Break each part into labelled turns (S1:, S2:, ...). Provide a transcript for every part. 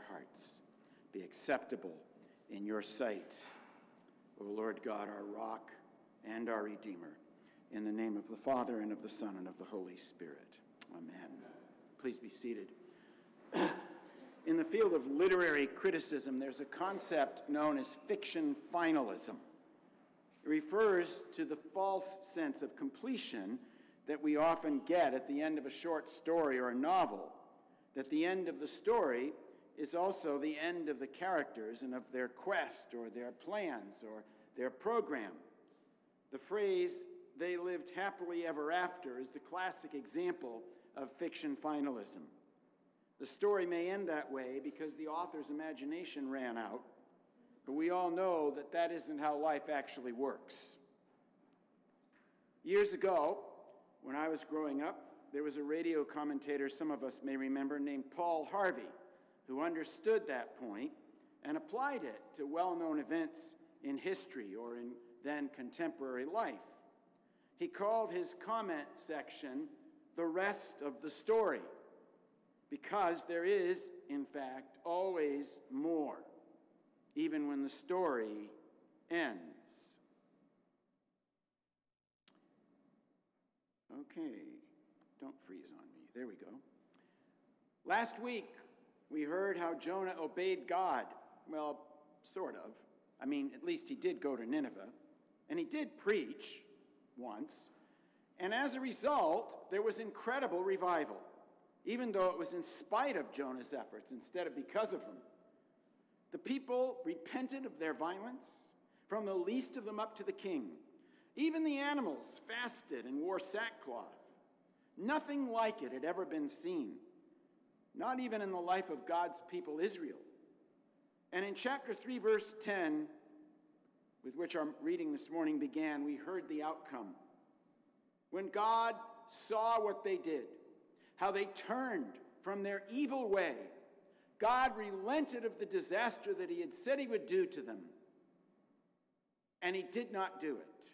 S1: our hearts be acceptable in your sight, O Lord God, our rock and our Redeemer. In the name of the Father, and of the Son, and of the Holy Spirit. Amen. Please be seated. In the field of literary criticism, there's a concept known as fiction finalism. It refers to the false sense of completion that we often get at the end of a short story or a novel, that the end of the story is also the end of the characters and of their quest or their plans or their program. The phrase, "they lived happily ever after," is the classic example of fiction finalism. The story may end that way because the author's imagination ran out, but we all know that that isn't how life actually works. Years ago, when I was growing up, there was a radio commentator some of us may remember named Paul Harvey, who understood that point and applied it to well-known events in history or in then contemporary life. He called his comment section "the rest of the story," because there is, in fact, always more, even when the story ends. Okay, don't freeze on me. There we go. Last week, we heard how Jonah obeyed God. Well, sort of. I mean, at least he did go to Nineveh, and he did preach once. And as a result, there was incredible revival, even though it was in spite of Jonah's efforts instead of because of them. The people repented of their violence, from the least of them up to the king. Even the animals fasted and wore sackcloth. Nothing like it had ever been seen, not even in the life of God's people Israel. And in chapter 3, verse 10, with which our reading this morning began, we heard the outcome. When God saw what they did, how they turned from their evil way, God relented of the disaster that he had said he would do to them. And he did not do it.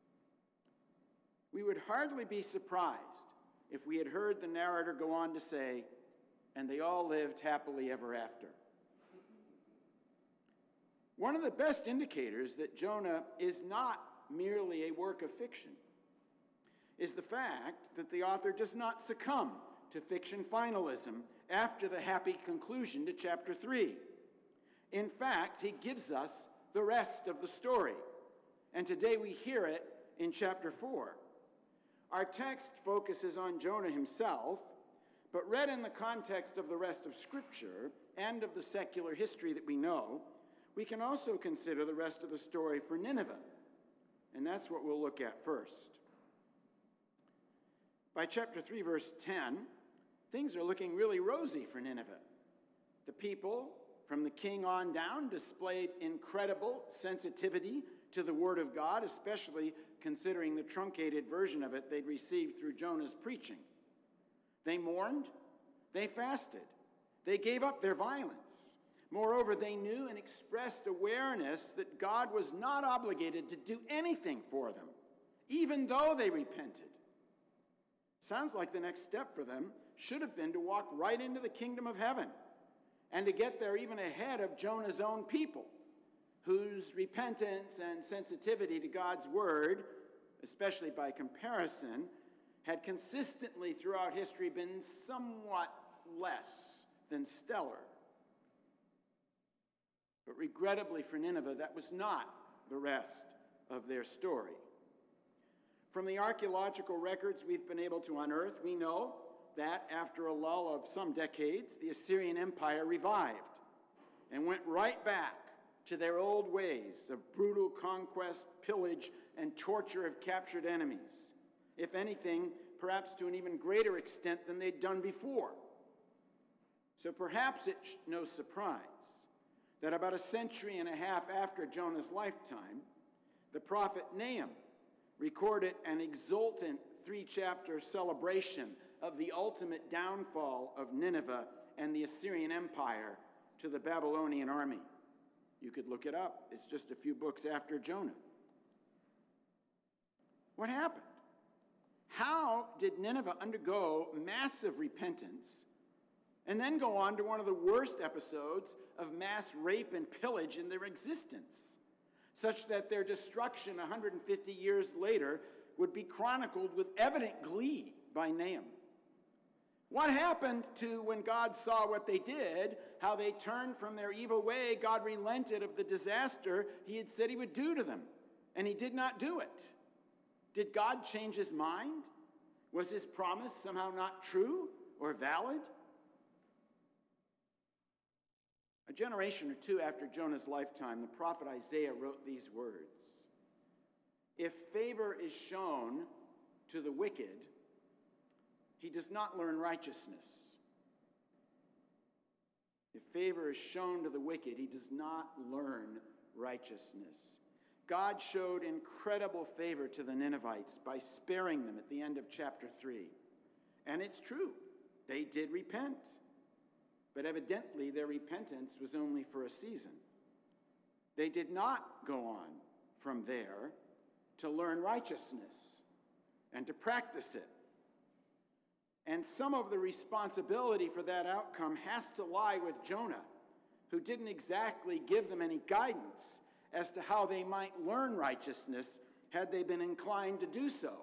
S1: We would hardly be surprised if we had heard the narrator go on to say, "and they all lived happily ever after." One of the best indicators that Jonah is not merely a work of fiction is the fact that the author does not succumb to fiction finalism after the happy conclusion to chapter 3. In fact, he gives us the rest of the story, and today we hear it in chapter 4. Our text focuses on Jonah himself, but read in the context of the rest of Scripture and of the secular history that we know, we can also consider the rest of the story for Nineveh, and that's what we'll look at first. By chapter 3, verse 10, things are looking really rosy for Nineveh. The people, from the king on down, displayed incredible sensitivity to the word of God, especially considering the truncated version of it they'd received through Jonah's preaching. They mourned, they fasted, they gave up their violence. Moreover, they knew and expressed awareness that God was not obligated to do anything for them, even though they repented. Sounds like the next step for them should have been to walk right into the kingdom of heaven and to get there even ahead of Jonah's own people, whose repentance and sensitivity to God's word, especially by comparison, had consistently throughout history been somewhat less than stellar. But regrettably for Nineveh, that was not the rest of their story. From the archaeological records we've been able to unearth, we know that after a lull of some decades, the Assyrian Empire revived and went right back to their old ways of brutal conquest, pillage, and torture of captured enemies. If anything, perhaps to an even greater extent than they'd done before. So perhaps it's no surprise that about a century and a half after Jonah's lifetime, the prophet Nahum recorded an exultant 3-chapter celebration of the ultimate downfall of Nineveh and the Assyrian Empire to the Babylonian army. You could look it up. It's just a few books after Jonah. What happened? How did Nineveh undergo massive repentance and then go on to one of the worst episodes of mass rape and pillage in their existence, such that their destruction 150 years later would be chronicled with evident glee by Nahum. What happened to when God saw what they did, how they turned from their evil way? God relented of the disaster he had said he would do to them, and he did not do it. Did God change his mind? Was his promise somehow not true or valid? A generation or two after Jonah's lifetime, the prophet Isaiah wrote these words: "If favor is shown to the wicked, he does not learn righteousness. If favor is shown to the wicked, he does not learn righteousness." God showed incredible favor to the Ninevites by sparing them at the end of chapter 3. And it's true, they did repent. But evidently their repentance was only for a season. They did not go on from there to learn righteousness and to practice it. And some of the responsibility for that outcome has to lie with Jonah, who didn't exactly give them any guidance as to how they might learn righteousness had they been inclined to do so.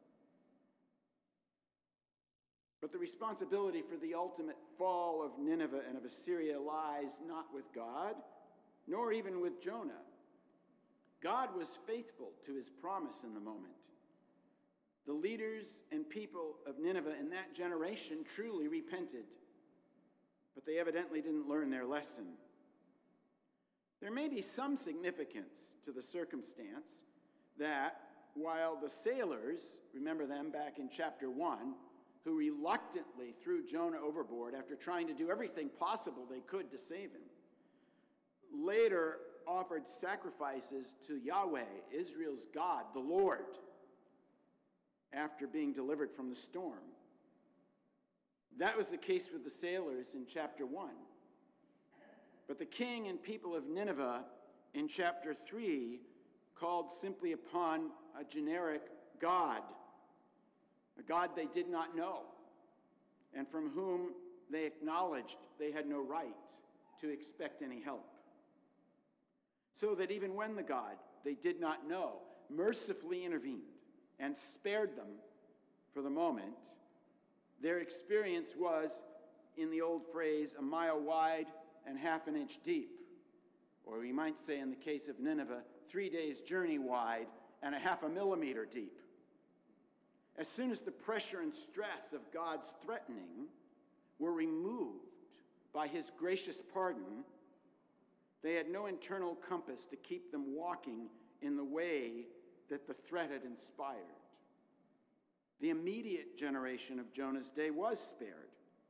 S1: But the responsibility for the ultimate fall of Nineveh and of Assyria lies not with God, nor even with Jonah. God was faithful to his promise in the moment. The leaders and people of Nineveh in that generation truly repented, but they evidently didn't learn their lesson. There may be some significance to the circumstance that while the sailors, remember them back in chapter 1, who reluctantly threw Jonah overboard after trying to do everything possible they could to save him, later offered sacrifices to Yahweh, Israel's God, the Lord, after being delivered from the storm. That was the case with the sailors in chapter 1. But the king and people of Nineveh in chapter 3 called simply upon a generic God, a God they did not know, and from whom they acknowledged they had no right to expect any help. So that even when the God they did not know mercifully intervened and spared them for the moment, their experience was, in the old phrase, a mile wide and half an inch deep. Or we might say, in the case of Nineveh, 3 days' journey wide and a half a millimeter deep. As soon as the pressure and stress of God's threatening were removed by his gracious pardon, they had no internal compass to keep them walking in the way that the threat had inspired. The immediate generation of Jonah's day was spared.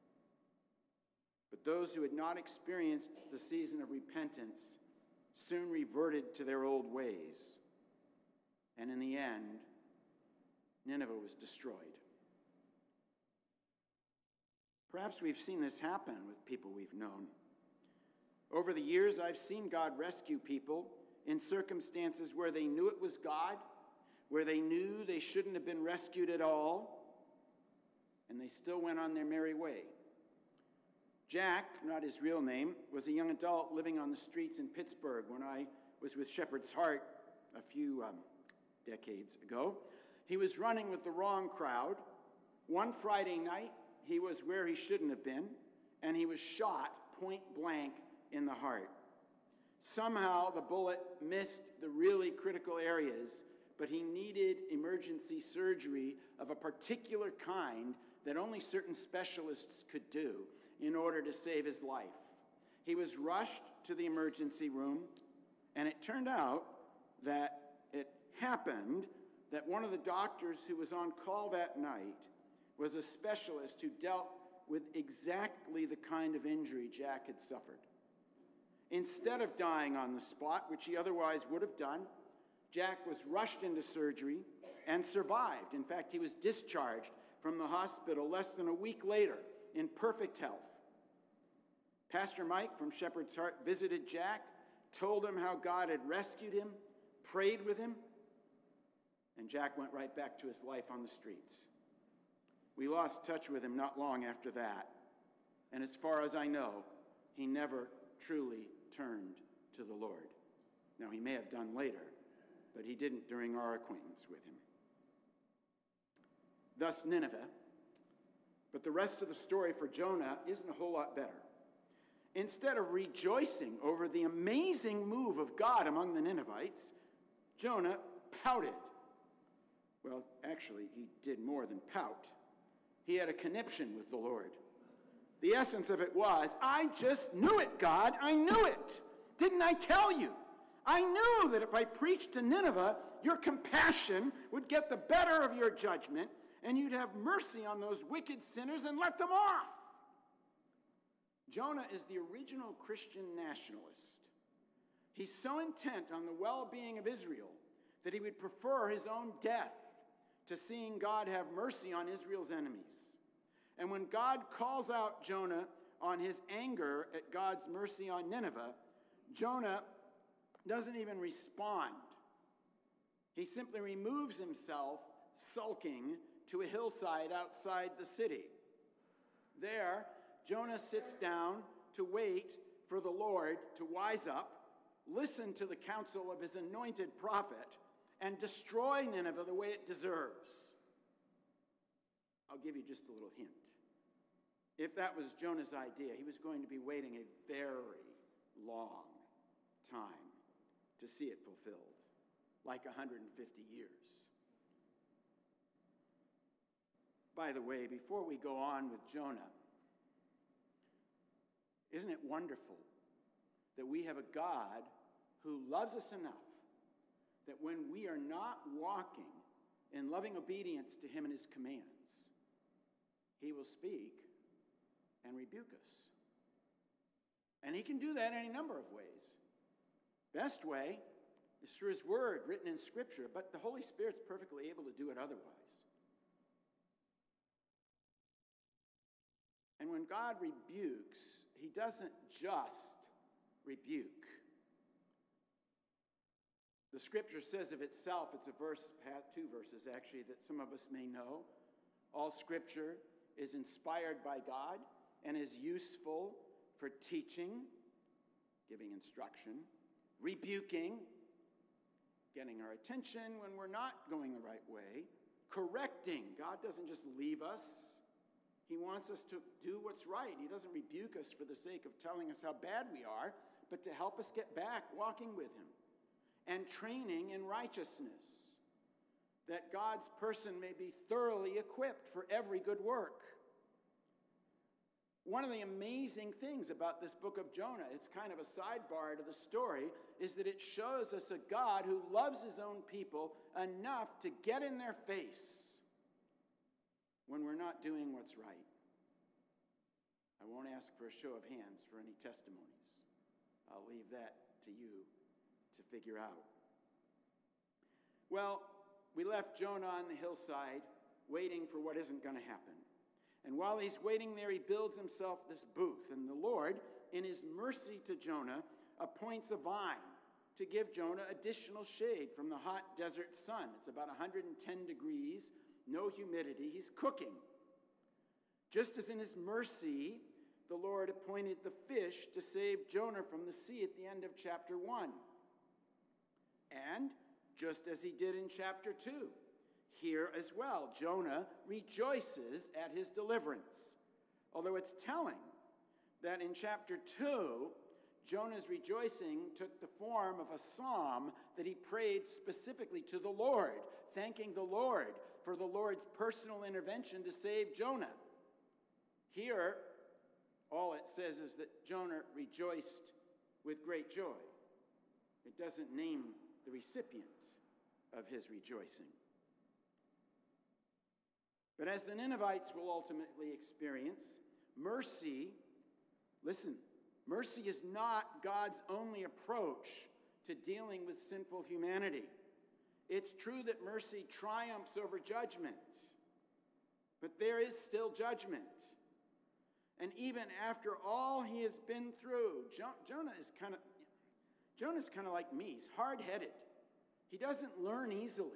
S1: But those who had not experienced the season of repentance soon reverted to their old ways. And in the end, Nineveh was destroyed. Perhaps we've seen this happen with people we've known. Over the years, I've seen God rescue people in circumstances where they knew it was God, where they knew they shouldn't have been rescued at all, and they still went on their merry way. Jack, not his real name, was a young adult living on the streets in Pittsburgh when I was with Shepherd's Heart a few decades ago. He was running with the wrong crowd. One Friday night, he was where he shouldn't have been, and he was shot point blank in the heart. Somehow the bullet missed the really critical areas, but he needed emergency surgery of a particular kind that only certain specialists could do in order to save his life. He was rushed to the emergency room, and it turned out that it happened that one of the doctors who was on call that night was a specialist who dealt with exactly the kind of injury Jack had suffered. Instead of dying on the spot, which he otherwise would have done, Jack was rushed into surgery and survived. In fact, he was discharged from the hospital less than a week later in perfect health. Pastor Mike from Shepherd's Heart visited Jack, told him how God had rescued him, prayed with him, and Jack went right back to his life on the streets. We lost touch with him not long after that. And as far as I know, he never truly turned to the Lord. Now, he may have done later, but he didn't during our acquaintance with him. Thus Nineveh. But the rest of the story for Jonah isn't a whole lot better. Instead of rejoicing over the amazing move of God among the Ninevites, Jonah pouted. Well, actually, he did more than pout. He had a conniption with the Lord. The essence of it was, I just knew it, God. I knew it. Didn't I tell you? I knew that if I preached to Nineveh, your compassion would get the better of your judgment, and you'd have mercy on those wicked sinners and let them off. Jonah is the original Christian nationalist. He's so intent on the well-being of Israel that he would prefer his own death to seeing God have mercy on Israel's enemies. And when God calls out Jonah on his anger at God's mercy on Nineveh, Jonah doesn't even respond. He simply removes himself, sulking, to a hillside outside the city. There, Jonah sits down to wait for the Lord to wise up, listen to the counsel of his anointed prophet, and destroy Nineveh the way it deserves. I'll give you just a little hint. If that was Jonah's idea, he was going to be waiting a very long time to see it fulfilled, like 150 years. By the way, before we go on with Jonah, isn't it wonderful that we have a God who loves us enough that when we are not walking in loving obedience to him and his commands, he will speak and rebuke us. And he can do that any number of ways. Best way is through his word written in Scripture, but the Holy Spirit's perfectly able to do it otherwise. And when God rebukes, he doesn't just rebuke. The Scripture says of itself, it's a verse, two verses actually, that some of us may know. All Scripture is inspired by God and is useful for teaching, giving instruction, rebuking, getting our attention when we're not going the right way, correcting. God doesn't just leave us. He wants us to do what's right. He doesn't rebuke us for the sake of telling us how bad we are, but to help us get back walking with him. And training in righteousness, that God's person may be thoroughly equipped for every good work. One of the amazing things about this book of Jonah, it's kind of a sidebar to the story, is that it shows us a God who loves his own people enough to get in their face when we're not doing what's right. I won't ask for a show of hands for any testimonies. I'll leave that to you to figure out. Well, we left Jonah on the hillside waiting for what isn't going to happen. And while he's waiting there, he builds himself this booth. And the Lord, in his mercy to Jonah, appoints a vine to give Jonah additional shade from the hot desert sun. It's about 110 degrees, no humidity. He's cooking. Just as in his mercy, the Lord appointed the fish to save Jonah from the sea at the end of chapter 1. And just as he did in chapter 2, here as well, Jonah rejoices at his deliverance. Although it's telling that in chapter 2, Jonah's rejoicing took the form of a psalm that he prayed specifically to the Lord, thanking the Lord for the Lord's personal intervention to save Jonah. Here, all it says is that Jonah rejoiced with great joy. It doesn't name the recipient of his rejoicing. But as the Ninevites will ultimately experience, mercy, listen, mercy is not God's only approach to dealing with sinful humanity. It's true that mercy triumphs over judgment, but there is still judgment. And even after all he has been through, Jonah's kind of like me. He's hard-headed. He doesn't learn easily.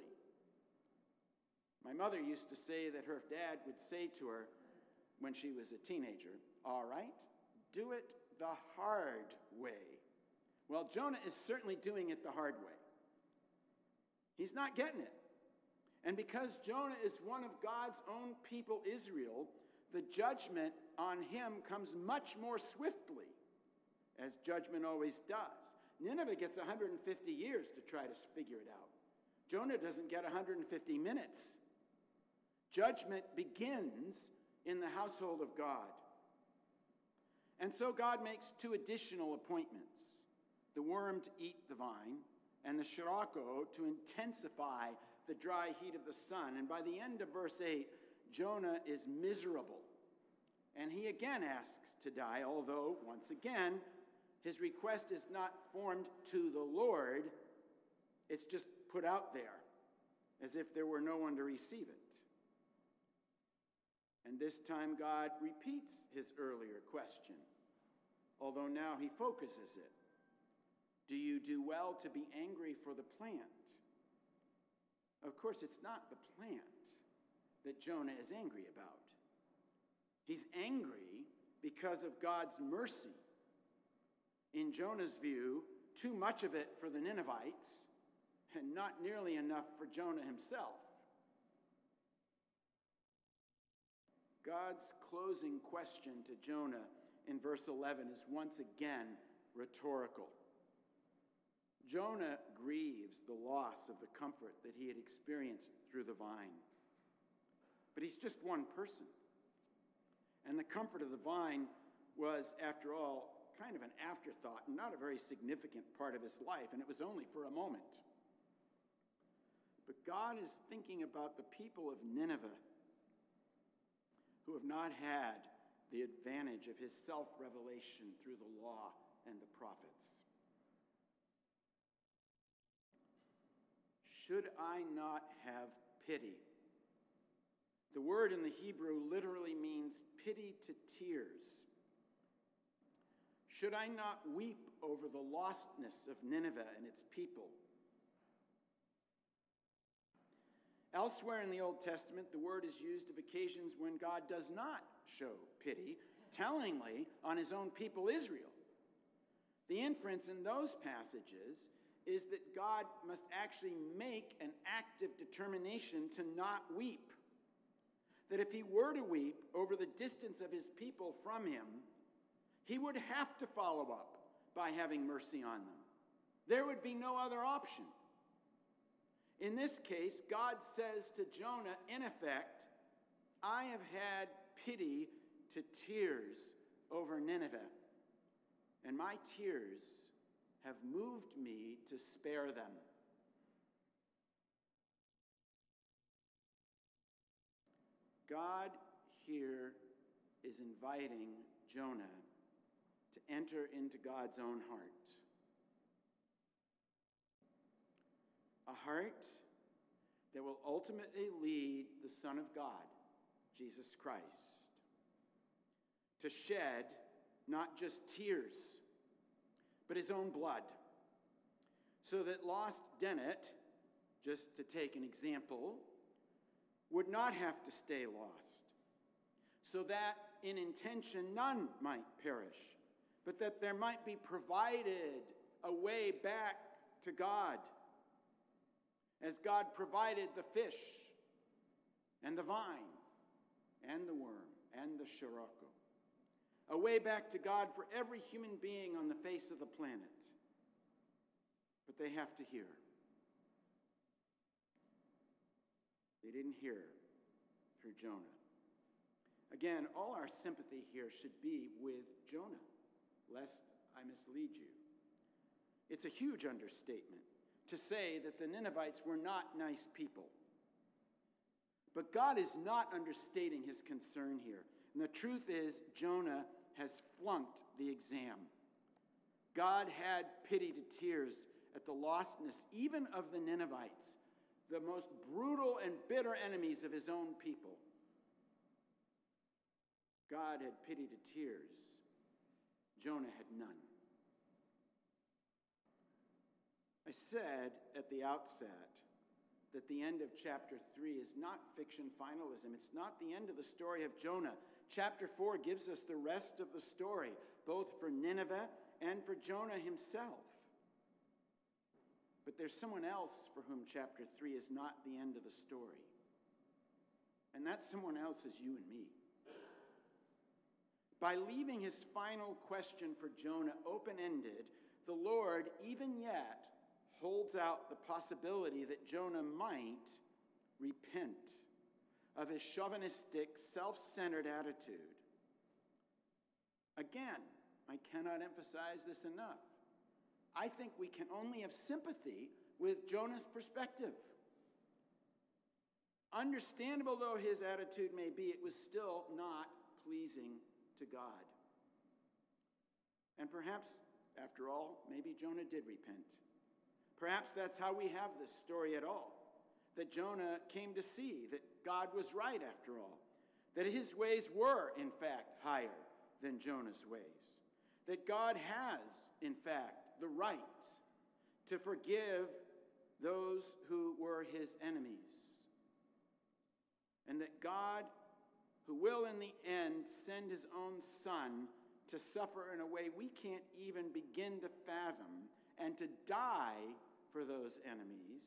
S1: My mother used to say that her dad would say to her when she was a teenager, All right, do it the hard way. Well, Jonah is certainly doing it the hard way. He's not getting it. And because Jonah is one of God's own people, Israel, the judgment on him comes much more swiftly, as judgment always does. Nineveh gets 150 years to try to figure it out. Jonah doesn't get 150 minutes. Judgment begins in the household of God. And so God makes two additional appointments: the worm to eat the vine, and the Shirako to intensify the dry heat of the sun. And by the end of verse 8, Jonah is miserable. And he again asks to die, although, once again, his request is not formed to the Lord. It's just put out there, as if there were no one to receive it. And this time God repeats his earlier question, although now he focuses it. Do you do well to be angry for the plant? Of course, it's not the plant that Jonah is angry about. He's angry because of God's mercy. In Jonah's view, too much of it for the Ninevites and not nearly enough for Jonah himself. God's closing question to Jonah in verse 11 is once again rhetorical. Jonah grieves the loss of the comfort that he had experienced through the vine. But he's just one person. And the comfort of the vine was, after all, kind of an afterthought and not a very significant part of his life, and it was only for a moment. But God is thinking about the people of Nineveh who have not had the advantage of his self-revelation through the law and the prophets. Should I not have pity? The word in the Hebrew literally means pity to tears. Should I not weep over the lostness of Nineveh and its people? Elsewhere in the Old Testament, the word is used of occasions when God does not show pity, tellingly on his own people Israel. The inference in those passages is that God must actually make an active determination to not weep. That if he were to weep over the distance of his people from him, he would have to follow up by having mercy on them. There would be no other option. In this case, God says to Jonah, in effect, I have had pity to tears over Nineveh, and my tears have moved me to spare them. God here is inviting Jonah to enter into God's own heart. A heart that will ultimately lead the Son of God, Jesus Christ, to shed not just tears, but his own blood, so that lost Dennett, just to take an example, would not have to stay lost, so that in intention none might perish, but that there might be provided a way back to God, as God provided the fish and the vine and the worm and the Shirako. A way back to God for every human being on the face of the planet. But they have to hear. They didn't hear through Jonah. Again, all our sympathy here should be with Jonah, lest I mislead you. It's a huge understatement to say that the Ninevites were not nice people. But God is not understating his concern here. And the truth is, Jonah has flunked the exam. God had pity to tears at the lostness even of the Ninevites, the most brutal and bitter enemies of his own people. God had pity to tears. Jonah had none. I said at the outset that the end of chapter 3 is not fiction finalism. It's not the end of the story of Jonah. Chapter 4 gives us the rest of the story, both for Nineveh and for Jonah himself. But there's someone else for whom chapter 3 is not the end of the story. And that someone else is you and me. By leaving his final question for Jonah open-ended, the Lord, even yet, holds out the possibility that Jonah might repent of his chauvinistic, self-centered attitude. Again, I cannot emphasize this enough. I think we can only have sympathy with Jonah's perspective. Understandable though his attitude may be, it was still not pleasing to God. And perhaps, after all, maybe Jonah did repent. Perhaps that's how we have this story at all. That Jonah came to see that God was right after all. That his ways were, in fact, higher than Jonah's ways. That God has, in fact, the right to forgive those who were his enemies. And that God, who will in the end send his own son to suffer in a way we can't even begin to fathom and to die for those enemies,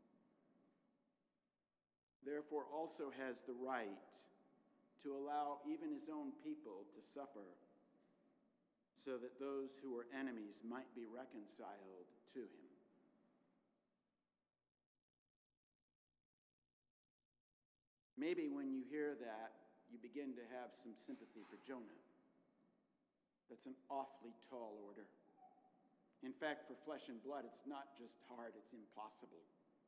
S1: therefore also has the right to allow even his own people to suffer so that those who were enemies might be reconciled to him. Maybe when you hear that, you begin to have some sympathy for Jonah. That's an awfully tall order. In fact, for flesh and blood, it's not just hard, it's impossible.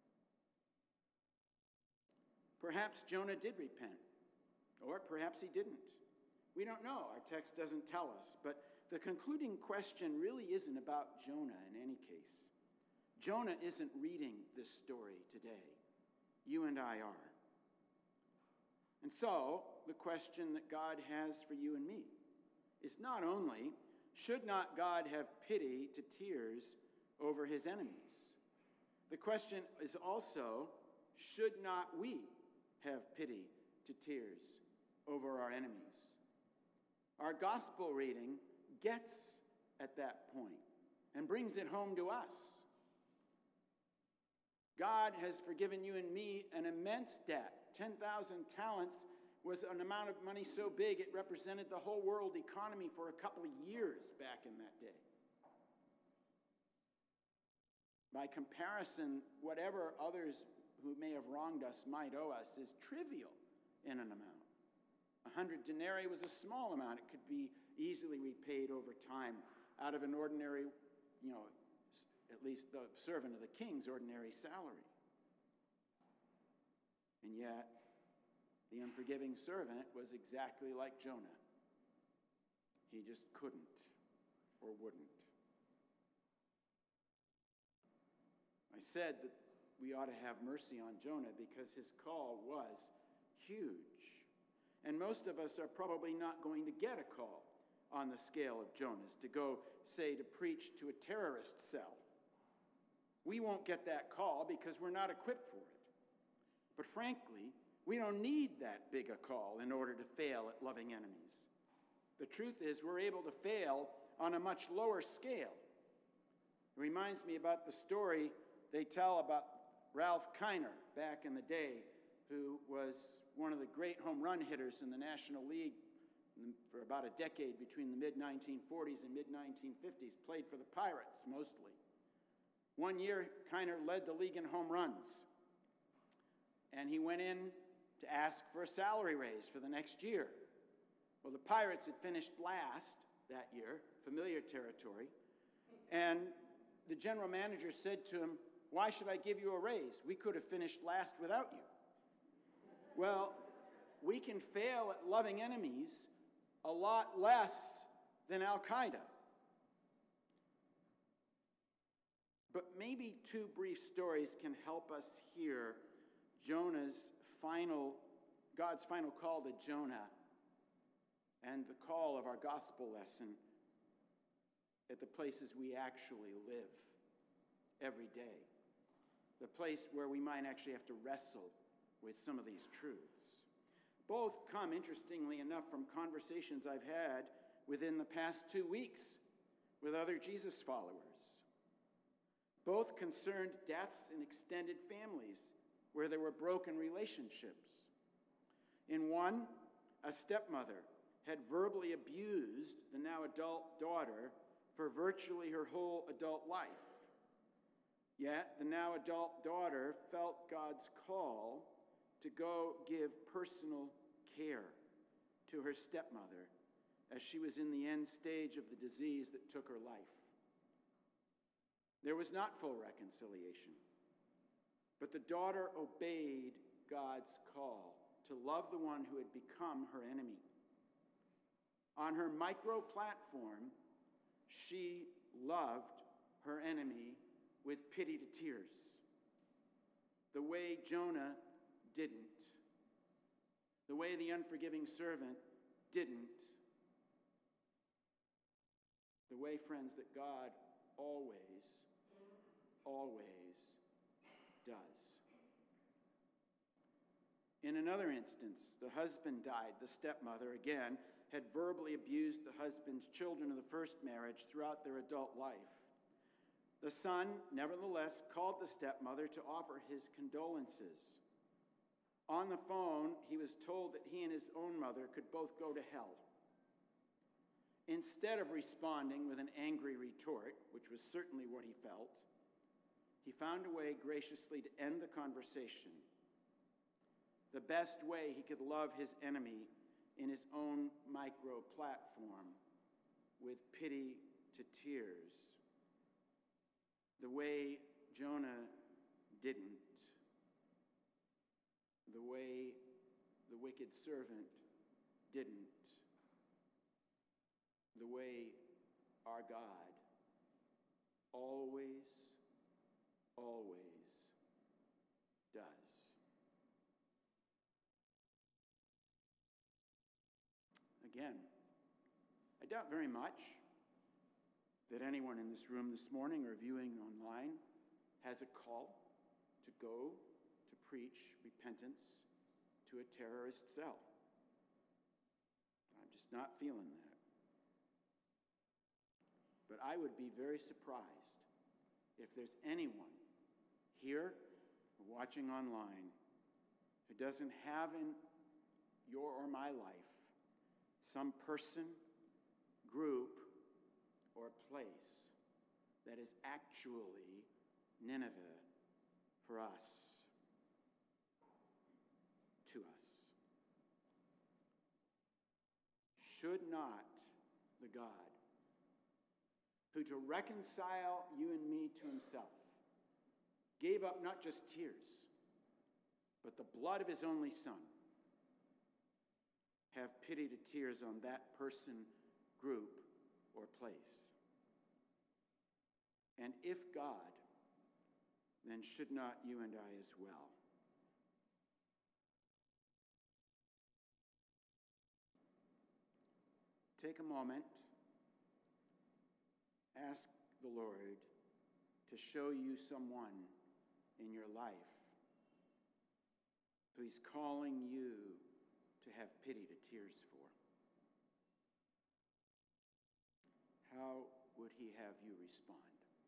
S1: Perhaps Jonah did repent, or perhaps he didn't. We don't know. Our text doesn't tell us. But the concluding question really isn't about Jonah in any case. Jonah isn't reading this story today. You and I are. And so, the question that God has for you and me is not only, should not God have pity to tears over his enemies? The question is also, should not we have pity to tears over our enemies? Our gospel reading gets at that point and brings it home to us. God has forgiven you and me an immense debt. 10,000 talents was an amount of money so big it represented the whole world economy for a couple of years back in that day. By comparison, whatever others who may have wronged us might owe us is trivial in an amount. 100 denarii was a small amount. It could be easily repaid over time out of an ordinary, at least the servant of the king's ordinary salary. And yet, the unforgiving servant was exactly like Jonah. He just couldn't or wouldn't. I said that we ought to have mercy on Jonah because his call was huge. And most of us are probably not going to get a call on the scale of Jonah's to go, say, to preach to a terrorist cell. We won't get that call because we're not equipped for it. But frankly, we don't need that big a call in order to fail at loving enemies. The truth is, we're able to fail on a much lower scale. It reminds me about the story they tell about Ralph Kiner back in the day, who was one of the great home run hitters in the National League for about a decade between the mid-1940s and mid-1950s, played for the Pirates mostly. One year, Kiner led the league in home runs, and he went in to ask for a salary raise for the next year. Well, the Pirates had finished last that year, familiar territory, and the general manager said to him, "Why should I give you a raise? We could have finished last without you." Well, we can fail at loving enemies a lot less than Al-Qaeda. But maybe two brief stories can help us hear God's final call to Jonah and the call of our gospel lesson at the places we actually live every day. The place where we might actually have to wrestle with some of these truths. Both come, interestingly enough, from conversations I've had within the past 2 weeks with other Jesus followers. Both concerned deaths in extended families where there were broken relationships. In one, a stepmother had verbally abused the now adult daughter for virtually her whole adult life. Yet the now adult daughter felt God's call to go give personal care to her stepmother as she was in the end stage of the disease that took her life. There was not full reconciliation, but the daughter obeyed God's call to love the one who had become her enemy. On her micro platform, she loved her enemy with pity to tears, the way Jonah didn't, the way the unforgiving servant didn't, the way, friends, that God always, always does. In another instance, the husband died. The stepmother, again, had verbally abused the husband's children of the first marriage throughout their adult life. The son, nevertheless, called the stepmother to offer his condolences. On the phone, he was told that he and his own mother could both go to hell. Instead of responding with an angry retort, which was certainly what he felt, he found a way graciously to end the conversation. The best way he could love his enemy in his own micro platform with pity to tears, the way Jonah didn't, the way the wicked servant didn't, the way our God always, always does. Again, I doubt very much that anyone in this room this morning or viewing online has a call to go to preach repentance to a terrorist cell. I'm just not feeling that. But I would be very surprised if there's anyone here or watching online who doesn't have in your or my life some person, group, or place that is actually Nineveh for us, to us. Should not the God who, to reconcile you and me to himself, gave up not just tears, but the blood of his only Son, have pity to tears on that person, group, or place? And if God, then should not you and I as well? Take a moment, ask the Lord to show you someone in your life who he's calling you to have pity to tears for. How would he have you respond?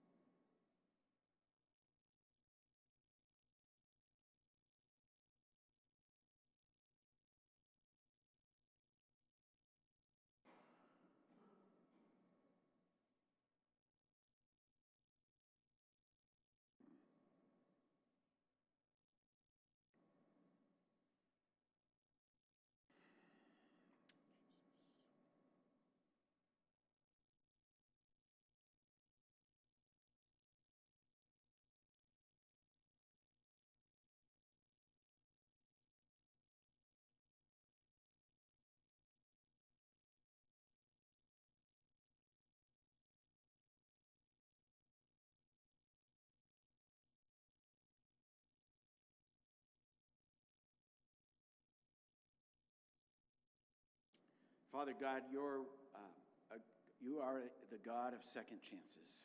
S1: Father God, you are the God of second chances.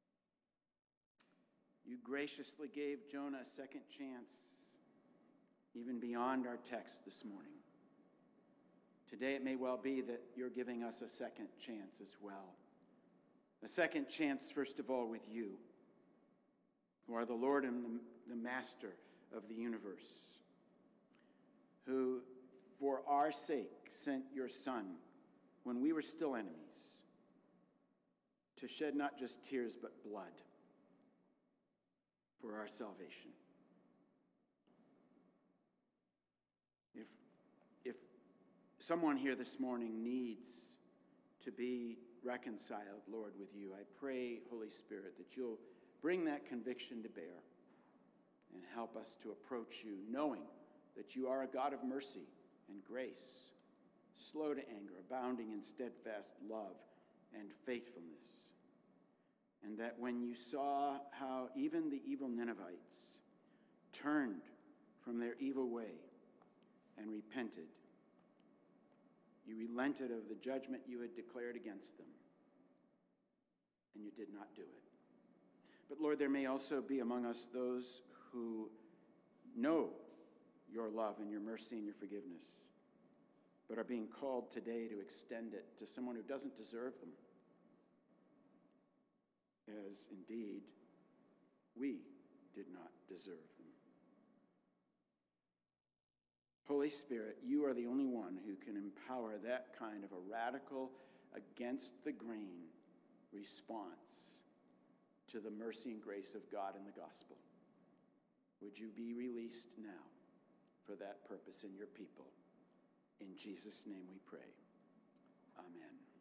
S1: You graciously gave Jonah a second chance even beyond our text this morning. Today it may well be that you're giving us a second chance as well. A second chance, first of all, with you, who are the Lord and the Master of the universe, who for our sake sent your Son when we were still enemies to shed not just tears but blood for our salvation. If someone here this morning needs to be reconciled, Lord, with you, I pray, Holy Spirit, that you'll bring that conviction to bear and help us to approach you, knowing that you are a God of mercy and grace, slow to anger, abounding in steadfast love and faithfulness. And that when you saw how even the evil Ninevites turned from their evil way and repented, you relented of the judgment you had declared against them, and you did not do it. But Lord, there may also be among us those who know your love and your mercy and your forgiveness, but are being called today to extend it to someone who doesn't deserve them, as indeed we did not deserve them. Holy Spirit, you are the only one who can empower that kind of a radical, against the grain response to the mercy and grace of God in the gospel. Would you be released now for that purpose in your people? In Jesus' name we pray. Amen.